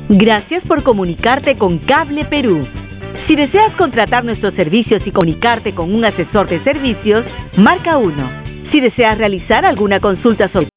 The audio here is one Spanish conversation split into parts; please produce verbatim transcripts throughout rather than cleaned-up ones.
Gracias por comunicarte con Cable Perú. Si deseas contratar nuestros servicios y comunicarte con un asesor de servicios, marca uno. Si deseas realizar alguna consulta sobre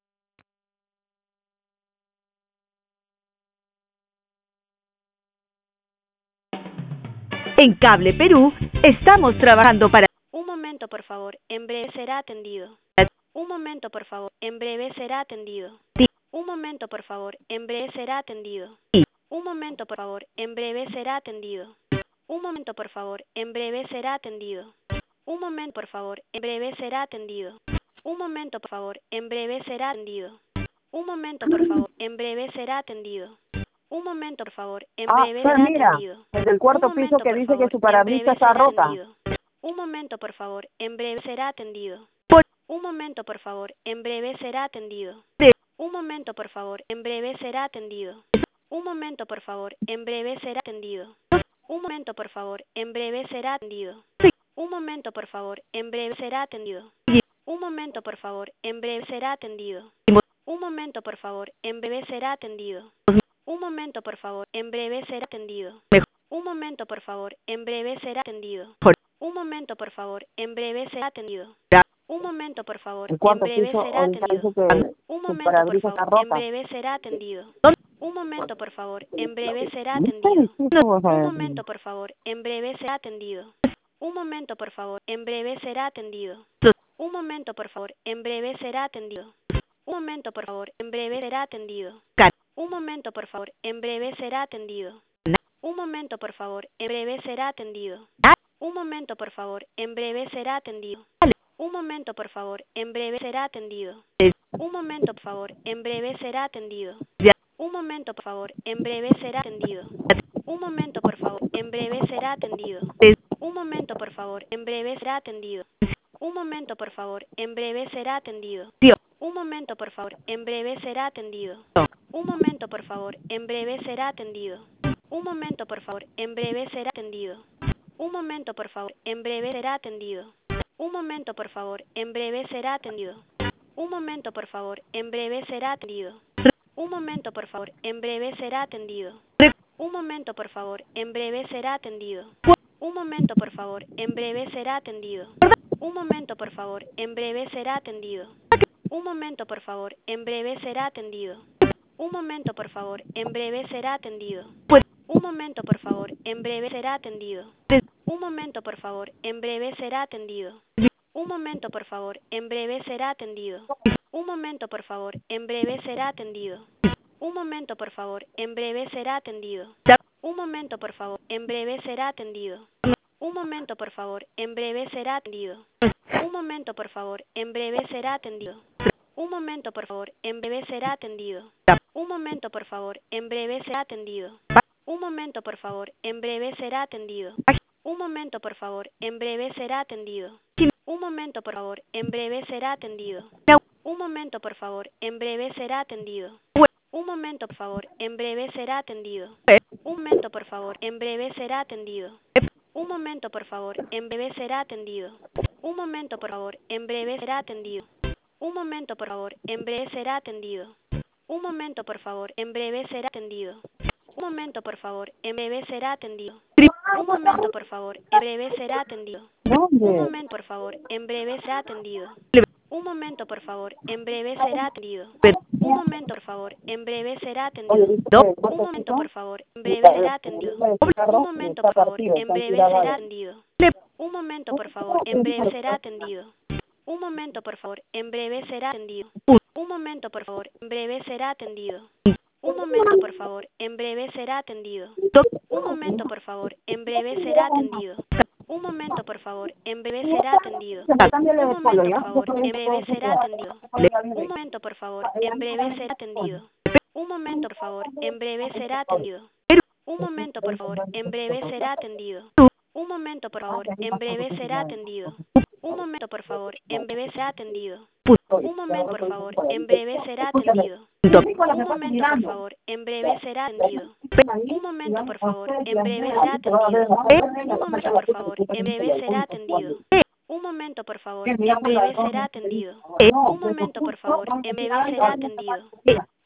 En Cable Perú, estamos trabajando para... Un momento, por favor. En breve será atendido. Un momento, por favor. En breve será atendido. Un momento, por favor. En breve será atendido. Un momento, por favor. En breve será atendido. Un momento, por favor. En breve será atendido. Un momento, por favor. En breve será atendido. Un momento, por favor. En breve será atendido. Un momento, por favor. En breve será atendido. Un momento, por favor. En Ah, breve pues será mira, atendido. el del Un cuarto piso momento, que por dice que favor. su En parabrisas breve está será rota. atendido. Un momento, por favor. En breve será atendido. Por... Un momento, por favor. En breve será atendido. De... Un momento, por favor. En breve será atendido. Un momento, por favor. En breve será atendido. Un momento, por favor. En breve será atendido. Un momento, por favor. En breve será atendido. Un momento, por favor. En breve será atendido. Un momento, por favor. En breve será atendido. Un momento, por favor. En breve será atendido. Un momento, por favor. En breve será atendido. Un momento, por favor. En breve será atendido. Un momento, por favor. El En cuarto breve piso será ahorita dice atendido. que Un su momento, por parabrisas está favor. En rota. breve será atendido. Un momento, por favor. En breve será atendido. Un momento, por favor. En breve será atendido. Un momento, por favor. En breve será atendido. Un momento, por favor. En breve será atendido. Un momento, por favor. En breve será atendido. Un momento, por favor. En breve será atendido. Un momento, por favor. En breve será atendido. Un momento, por favor. En breve será atendido. Un momento, por favor. En breve será atendido. Un momento, por favor. En breve será atendido. Un momento, por favor. En breve será atendido. Un momento, por favor. En breve será atendido. Un momento, por favor. En breve será atendido. Un momento, por favor. En breve será atendido. Un momento, por favor. En breve será atendido. Un momento, por favor. En breve será atendido. Un momento, por favor. En breve será atendido. Un momento, por favor. En breve será atendido. Un momento, por favor. En breve será atendido. Un momento, por favor. En breve será atendido. Un momento, por favor. En breve será atendido. Un momento, por favor. En breve será atendido. Un momento, por favor. En breve será atendido. Un momento, por favor. En breve será atendido. Un momento, por favor. En breve será atendido. Un momento, por favor. En breve será atendido. Un momento, por favor. En breve será atendido. Un momento, por favor. En breve será atendido. Un momento, por favor. En breve será atendido. Un momento, por favor. En breve será atendido. Un momento, por favor. En breve será atendido. Un momento, por favor. En breve será atendido. Un momento, por favor. En breve será atendido. Un momento, por favor. En breve será atendido. Un momento, por favor. En breve será atendido. Un momento, por favor. En breve será atendido. Un momento, por favor. En breve será atendido. Un momento, por favor. En breve será atendido. Un momento, por favor. En breve será atendido. Un momento, por favor. En breve será atendido. Un momento, por favor. En breve será atendido. Un momento, por favor. En breve será atendido. Un momento, por favor. En breve será atendido. Un momento, por favor. En breve será atendido. Un momento, por favor. En breve será atendido. Un momento, por favor. En breve será atendido. Un momento, por favor. En breve será atendido. Un momento, por favor. En breve será atendido. Un momento, por favor. En breve será atendido. Un momento, por favor. En breve será atendido. Un momento, por favor. En breve será atendido. Un momento, por favor. En breve será atendido. Un momento, por favor. En breve será atendido. Un momento, por favor. En breve será atendido. Un momento, por favor. En breve será atendido. Un momento, por favor. En breve será atendido. Un momento, por favor. En breve será atendido. Un momento, por favor. En breve será atendido. Un momento, por favor. En breve será atendido. Un momento, por favor. En breve será atendido. Un momento, por favor. En breve será atendido. Un momento, por favor. En breve será atendido. Un momento, por favor. En breve será atendido. Un momento, por favor. En breve será atendido. Un momento, por favor. En breve será atendido. Un momento, por favor. En breve será atendido. Un momento, por favor. En breve será atendido. Un momento, por favor. En breve será atendido. Un momento, por favor. En breve será atendido. Un momento, por favor. En breve será atendido. Un momento, por favor. En breve será atendido.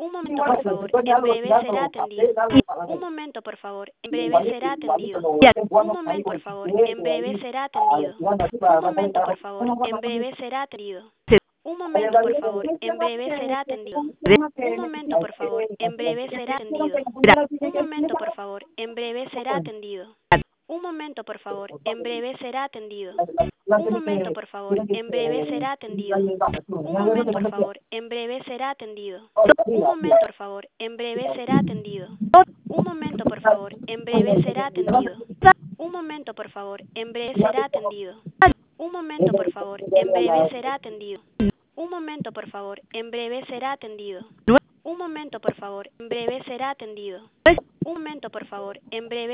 Un momento, por favor. En breve será atendido. Un momento, por favor. En breve será atendido. Un momento, por favor. En breve será atendido. Un momento, por favor. En breve será atendido. Un momento, por favor. En breve será atendido. Un momento, por favor. En breve será atendido. Un momento, por favor. En breve será atendido. Un momento, por favor. En breve será atendido. Un momento, por favor. En breve será atendido. Un momento, por favor. En breve será atendido. Un momento, por favor. En breve será atendido. Un momento, por favor. En breve será atendido. Un momento, por favor. En breve será atendido. Un momento, por favor. En breve será atendido. Un momento, por favor. En breve será atendido. Un momento, por favor. En breve será atendido. Un momento, por favor. En breve